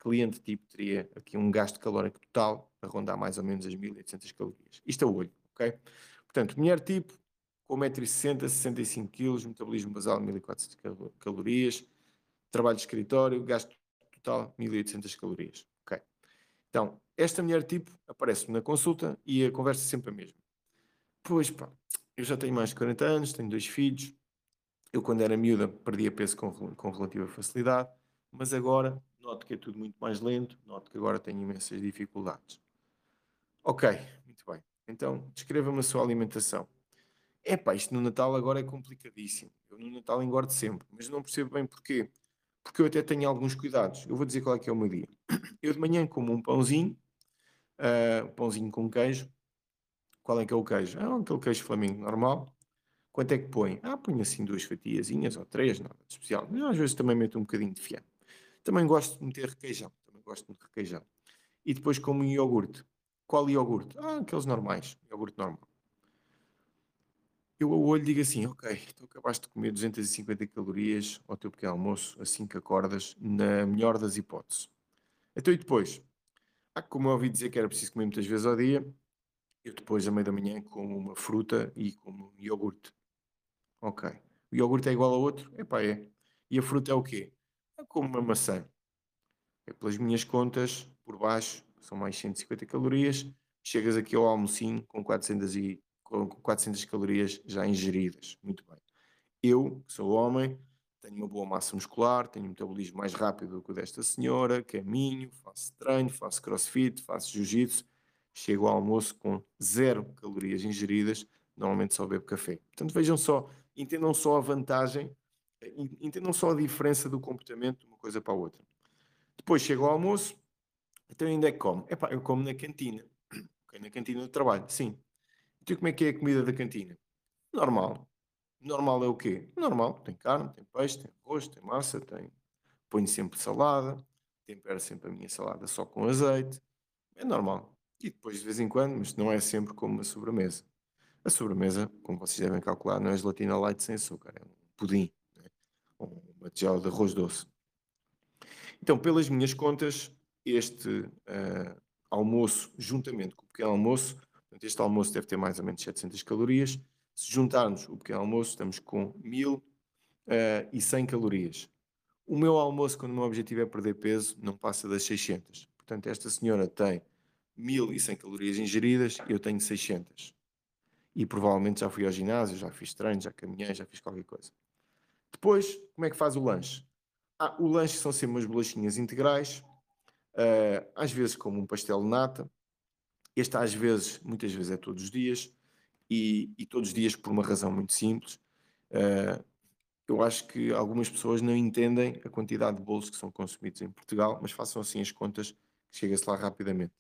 cliente tipo teria aqui um gasto calórico total a rondar mais ou menos as 1800 calorias. Isto a olho, ok? Portanto, mulher tipo, com 1,60 m, 65 kg, metabolismo basal 1400 calorias, trabalho de escritório, gasto total 1800 calorias. Ok. Então, esta mulher tipo aparece-me na consulta e a conversa é sempre a mesma. Pois pá, eu já tenho mais de 40 anos, tenho 2 filhos, eu quando era miúda perdia peso com relativa facilidade, mas agora noto que é tudo muito mais lento, noto que agora tenho imensas dificuldades. Ok, muito bem. Então, descreva-me a sua alimentação. Epá, isto no Natal agora é complicadíssimo. Eu no Natal engordo sempre, mas não percebo bem porquê. Porque eu até tenho alguns cuidados. Eu vou dizer qual é que é o meu dia. Eu de manhã como um pãozinho com queijo. Qual é que é o queijo? Ah, aquele queijo Flamingo normal. Quanto é que põe? Ah, põe assim 2 fatiazinhas ou 3, nada de especial. Eu, às vezes também meto um bocadinho de fiambre. Também gosto de meter requeijão. Também gosto de requeijão. E depois como um iogurte. Qual iogurte? Ah, aqueles normais. Iogurte normal. Eu ao olho digo assim, ok, tu acabaste de comer 250 calorias ao teu pequeno almoço, assim que acordas, na melhor das hipóteses. Então e depois? Ah, como eu ouvi dizer que era preciso comer muitas vezes ao dia, eu depois, à meia da manhã, como uma fruta e como um iogurte. Ok. O iogurte é igual ao outro? Epá, é. E a fruta é o quê? É como uma maçã. É pelas minhas contas, por baixo, são mais 150 calorias. Chegas aqui ao almocinho com 400 calorias já ingeridas. Muito bem. Eu, que sou homem, tenho uma boa massa muscular, tenho um metabolismo mais rápido do que o desta senhora, caminho, faço treino, faço crossfit, faço jiu-jitsu, chego ao almoço com 0 calorias ingeridas, normalmente só bebo café. Portanto, vejam só, entendam só a vantagem, entendam só a diferença do comportamento de uma coisa para a outra. Depois chego ao almoço, então ainda é que como? Epá, eu como na cantina. Okay, na cantina do trabalho, sim. Então como é que é a comida da cantina? Normal. Normal é o quê? Normal, tem carne, tem peixe, tem arroz, tem massa, tem... Ponho sempre salada, tempero sempre a minha salada só com azeite. É normal. E depois, de vez em quando, mas não é sempre como uma sobremesa. A sobremesa, como vocês devem calcular, não é gelatina light sem açúcar, é um pudim, né? Ou uma tigela de arroz doce. Então, pelas minhas contas, este almoço, juntamente com o pequeno almoço, portanto, este almoço deve ter mais ou menos 700 calorias. Se juntarmos o pequeno almoço, estamos com 1100 calorias. O meu almoço, quando o meu objetivo é perder peso, não passa das 600. Portanto, esta senhora tem 1100 calorias ingeridas, eu tenho 600. E provavelmente já fui ao ginásio, já fiz treino, já caminhei, já fiz qualquer coisa. Depois, como é que faz o lanche? O lanche são sempre umas bolachinhas integrais, às vezes como um pastel de nata. Este às vezes, muitas vezes é todos os dias, e todos os dias por uma razão muito simples. Eu acho que algumas pessoas não entendem a quantidade de bolos que são consumidos em Portugal, mas façam assim as contas que chega-se lá rapidamente.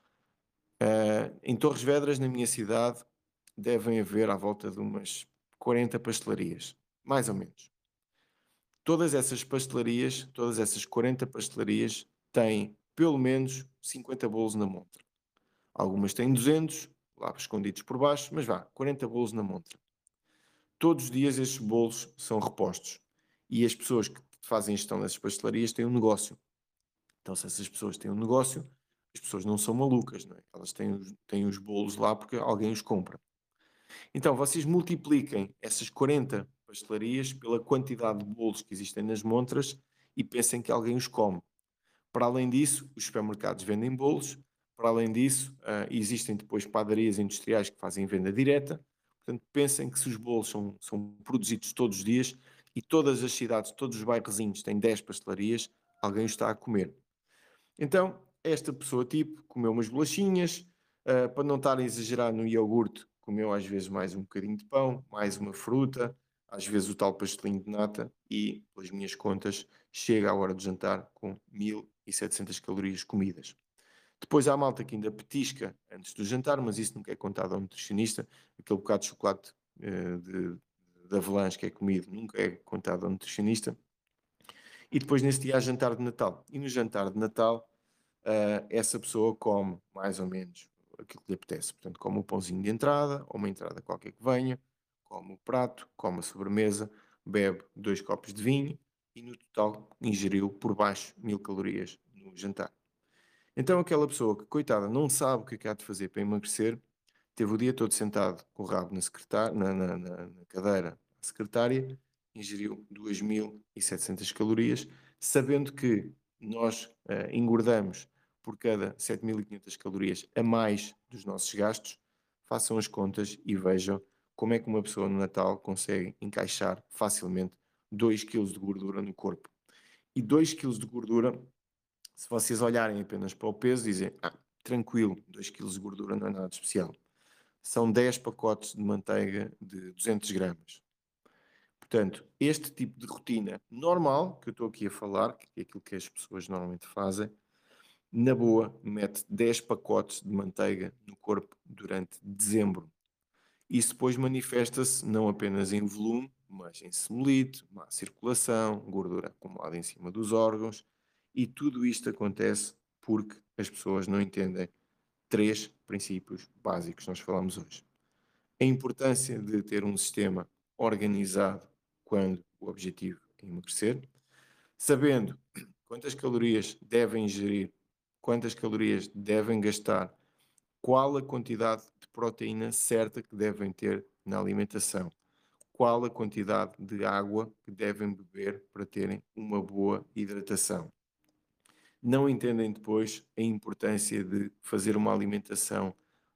Em Torres Vedras, na minha cidade, devem haver à volta de umas 40 pastelarias, mais ou menos. Todas essas pastelarias, todas essas 40 pastelarias, têm pelo menos 50 bolos na montra. Algumas têm 200, lá escondidos por baixo, mas vá, 40 bolos na montra. Todos os dias estes bolos são repostos. E as pessoas que fazem gestão dessas pastelarias têm um negócio. Então, se essas pessoas têm um negócio, as pessoas não são malucas, não é? Elas têm os bolos lá porque alguém os compra. Então, vocês multipliquem essas 40 pastelarias pela quantidade de bolos que existem nas montras e pensem que alguém os come. Para além disso, os supermercados vendem bolos. Para além disso, existem depois padarias industriais que fazem venda direta. Portanto, pensem que se os bolos são produzidos todos os dias e todas as cidades, todos os bairrozinhos têm 10 pastelarias, alguém os está a comer. Então, esta pessoa tipo comeu umas bolachinhas, para não estar a exagerar no iogurte, comeu às vezes mais um bocadinho de pão, mais uma fruta, às vezes o tal pastelinho de nata e, pelas minhas contas, chega à hora de jantar com 1700 calorias comidas. Depois há a malta que ainda petisca antes do jantar, mas isso nunca é contado ao nutricionista. Aquele bocado de chocolate de avalanche que é comido nunca é contado ao nutricionista. E depois nesse dia há jantar de Natal. E no jantar de Natal, essa pessoa come mais ou menos aquilo que lhe apetece. Portanto, come o pãozinho de entrada, ou uma entrada qualquer que venha, come o prato, come a sobremesa, bebe 2 copos de vinho e no total ingeriu por baixo 1000 calorias jantar. Então aquela pessoa que, coitada, não sabe o que é que há de fazer para emagrecer, teve o dia todo sentado com o rabo na cadeira da secretária, ingeriu 2.700 calorias, sabendo que nós engordamos por cada 7.500 calorias a mais dos nossos gastos. Façam as contas e vejam como é que uma pessoa no Natal consegue encaixar facilmente 2 quilos de gordura no corpo. E 2 quilos de gordura, se vocês olharem apenas para o peso, dizem, tranquilo, 2 quilos de gordura não é nada de especial. São 10 pacotes de manteiga de 200 gramas. Portanto, este tipo de rotina normal, que eu estou aqui a falar, que é aquilo que as pessoas normalmente fazem, na boa, mete 10 pacotes de manteiga no corpo durante dezembro. Isso depois manifesta-se não apenas em volume, mas em celulite, má circulação, gordura acumulada em cima dos órgãos, e tudo isto acontece porque as pessoas não entendem 3 princípios básicos que nós falamos hoje. A importância de ter um sistema organizado quando o objetivo é emagrecer, sabendo quantas calorias devem ingerir, quantas calorias devem gastar, qual a quantidade de proteína certa que devem ter na alimentação, qual a quantidade de água que devem beber para terem uma boa hidratação. Não entendem depois a importância de fazer uma alimentação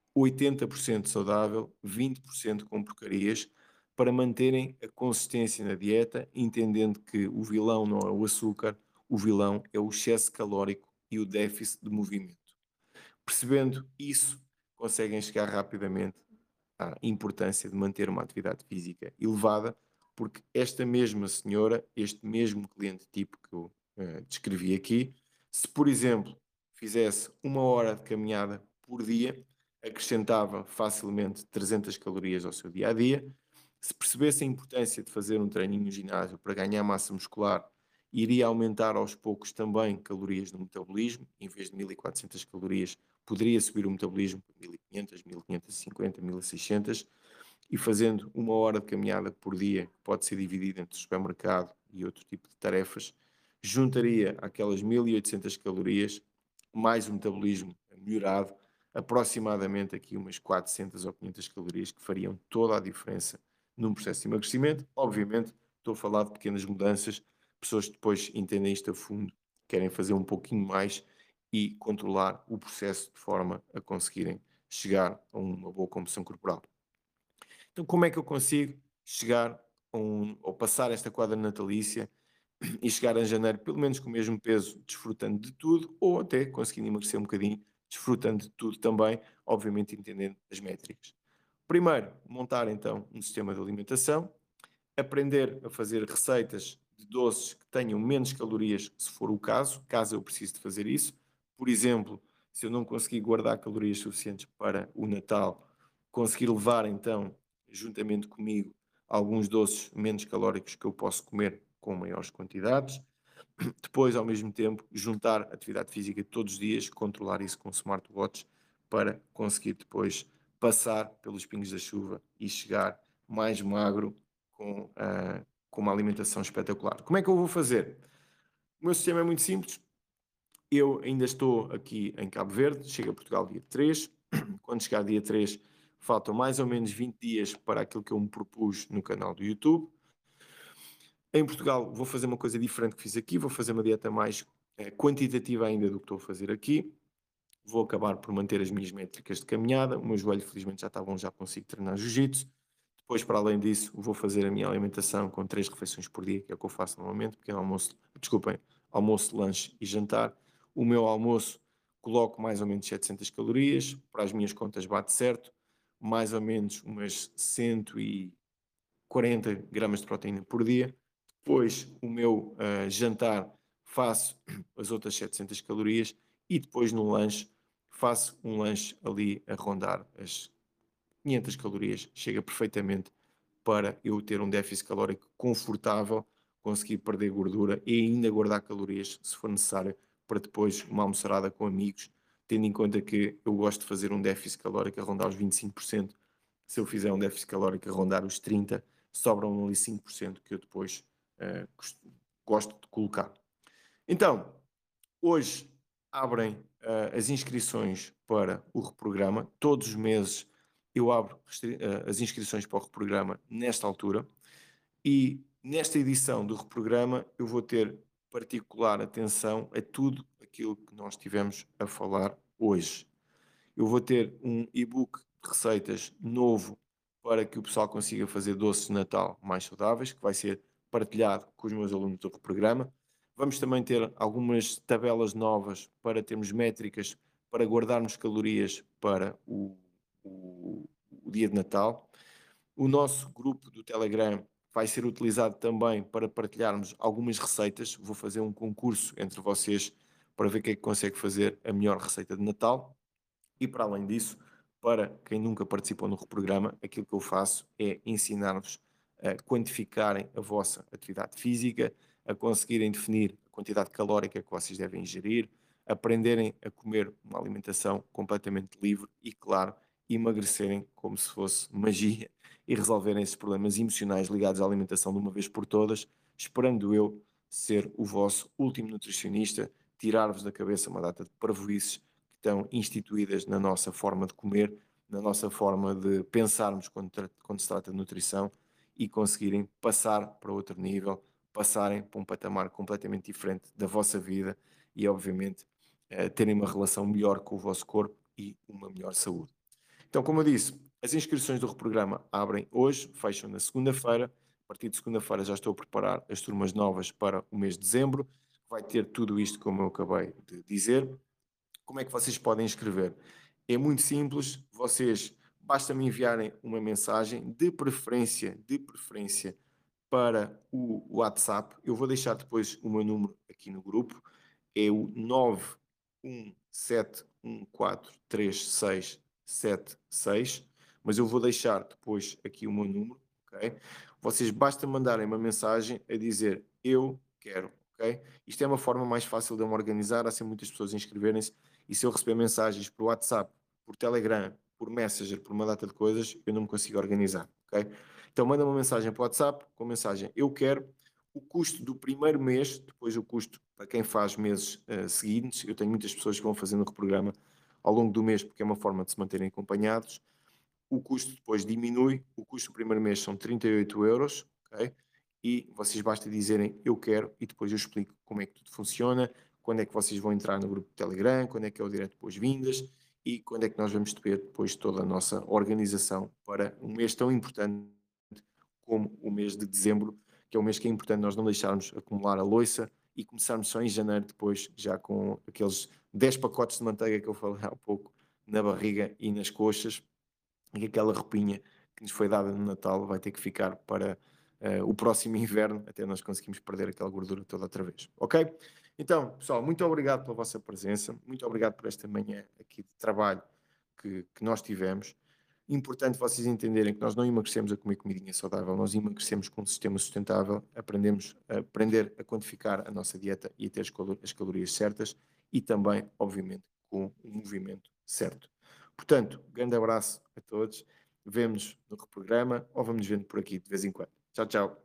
80% saudável, 20% com porcarias, para manterem a consistência na dieta, entendendo que o vilão não é o açúcar, o vilão é o excesso calórico e o déficit de movimento. Percebendo isso, conseguem chegar rapidamente à importância de manter uma atividade física elevada, porque esta mesma senhora, este mesmo cliente tipo que eu descrevi aqui, se por exemplo fizesse 1 hora de caminhada por dia, acrescentava facilmente 300 calorias ao seu dia a dia. Se percebesse a importância de fazer um treininho no ginásio para ganhar massa muscular, iria aumentar aos poucos também calorias no metabolismo, em vez de 1.400 calorias, poderia subir o metabolismo para 1.500, 1.550, 1.600, e fazendo 1 hora de caminhada por dia, que pode ser dividida entre o supermercado e outro tipo de tarefas, juntaria aquelas 1.800 calorias, mais o metabolismo melhorado, aproximadamente aqui umas 400 ou 500 calorias, que fariam toda a diferença num processo de emagrecimento. Obviamente, estou a falar de pequenas mudanças, pessoas que depois entendem isto a fundo, querem fazer um pouquinho mais e controlar o processo de forma a conseguirem chegar a uma boa composição corporal. Então, como é que eu consigo chegar ou passar esta quadra natalícia e chegar a janeiro pelo menos com o mesmo peso, desfrutando de tudo, ou até conseguindo emagrecer um bocadinho, desfrutando de tudo também, obviamente entendendo as métricas. Primeiro, montar então um sistema de alimentação, aprender a fazer receitas de doces que tenham menos calorias, se for o caso eu precise de fazer isso. Por exemplo, se eu não conseguir guardar calorias suficientes para o Natal, conseguir levar então, juntamente comigo, alguns doces menos calóricos que eu posso comer com maiores quantidades. Depois, ao mesmo tempo, juntar atividade física todos os dias, controlar isso com smartwatch para conseguir depois passar pelos pingos da chuva e chegar mais magro com uma alimentação espetacular. Como é que eu vou fazer? O meu sistema é muito simples. Eu ainda estou aqui em Cabo Verde, chego a Portugal dia 3. Quando chegar dia 3, faltam mais ou menos 20 dias para aquilo que eu me propus no canal do YouTube. Em Portugal vou fazer uma coisa diferente que fiz aqui, vou fazer uma dieta mais quantitativa ainda do que estou a fazer aqui. Vou acabar por manter as minhas métricas de caminhada. O meu joelho felizmente já está bom, já consigo treinar jiu-jitsu. Depois, para além disso, vou fazer a minha alimentação com 3 refeições por dia, que é o que eu faço normalmente, pequeno almoço, almoço, lanche e jantar. O meu almoço coloco mais ou menos 700 calorias, para as minhas contas bate certo, mais ou menos umas 140 gramas de proteína por dia. Depois, o meu jantar, faço as outras 700 calorias e depois no lanche, faço um lanche ali a rondar as 500 calorias. Chega perfeitamente para eu ter um déficit calórico confortável, conseguir perder gordura e ainda guardar calorias, se for necessário, para depois uma almoçarada com amigos, tendo em conta que eu gosto de fazer um déficit calórico a rondar os 25%. Se eu fizer um déficit calórico a rondar os 30%, sobram ali 5% que eu depois gosto de colocar. Então, hoje abrem as inscrições para o reprograma. Todos os meses eu abro as inscrições para o reprograma nesta altura. E nesta edição do reprograma eu vou ter particular atenção a tudo aquilo que nós tivemos a falar hoje. Eu vou ter um e-book de receitas novo para que o pessoal consiga fazer doces de Natal mais saudáveis, que vai ser partilhado com os meus alunos do programa. Vamos também ter algumas tabelas novas para termos métricas para guardarmos calorias para o dia de Natal. O nosso grupo do Telegram vai ser utilizado também para partilharmos algumas receitas. Vou fazer um concurso entre vocês para ver quem é que consegue fazer a melhor receita de Natal. E para além disso, para quem nunca participou no programa, aquilo que eu faço é ensinar-vos a quantificarem a vossa atividade física, a conseguirem definir a quantidade calórica que vocês devem ingerir, aprenderem a comer uma alimentação completamente livre e, claro, emagrecerem como se fosse magia e resolverem esses problemas emocionais ligados à alimentação de uma vez por todas, esperando eu ser o vosso último nutricionista, tirar-vos da cabeça uma data de parvoíces que estão instituídas na nossa forma de comer, na nossa forma de pensarmos quando se trata de nutrição e conseguirem passar para outro nível, passarem para um patamar completamente diferente da vossa vida e, obviamente, terem uma relação melhor com o vosso corpo e uma melhor saúde. Então, como eu disse, as inscrições do reprograma abrem hoje, fecham na segunda-feira. A partir de segunda-feira já estou a preparar as turmas novas para o mês de dezembro. Vai ter tudo isto como eu acabei de dizer. Como é que vocês podem inscrever? É muito simples, vocês basta me enviarem uma mensagem, de preferência para o WhatsApp. Eu vou deixar depois o meu número aqui no grupo, é o 917143676, mas eu vou deixar depois aqui o meu número, ok? Vocês basta mandarem uma mensagem a dizer eu quero, ok? Isto é uma forma mais fácil de eu me organizar, há sempre muitas pessoas a inscreverem-se, e se eu receber mensagens por WhatsApp, por Telegram, por Messenger, por uma data de coisas, eu não me consigo organizar, ok? Então manda uma mensagem para o WhatsApp com a mensagem eu quero. O custo do primeiro mês, depois o custo para quem faz meses seguintes, eu tenho muitas pessoas que vão fazendo o reprograma ao longo do mês porque é uma forma de se manterem acompanhados. O custo depois diminui, o custo do primeiro mês são 38 euros, ok? E vocês basta dizerem eu quero e depois eu explico como é que tudo funciona, quando é que vocês vão entrar no grupo de Telegram, quando é que é o direto boas-vindas e quando é que nós vamos ter depois toda a nossa organização para um mês tão importante como o mês de dezembro, que é um mês que é importante nós não deixarmos acumular a loiça e começarmos só em janeiro depois já com aqueles 10 pacotes de manteiga que eu falei há pouco na barriga e nas coxas, e aquela roupinha que nos foi dada no Natal vai ter que ficar para o próximo inverno, até nós conseguimos perder aquela gordura toda outra vez, ok? Então, pessoal, muito obrigado pela vossa presença, muito obrigado por esta manhã aqui de trabalho que nós tivemos. Importante vocês entenderem que nós não emagrecemos a comer comidinha saudável, nós emagrecemos com um sistema sustentável, aprendemos a aprender a quantificar a nossa dieta e a ter as calorias certas e também, obviamente, com o movimento certo. Portanto, grande abraço a todos, vemo-nos no reprograma ou vamos vendo por aqui de vez em quando. Tchau, tchau.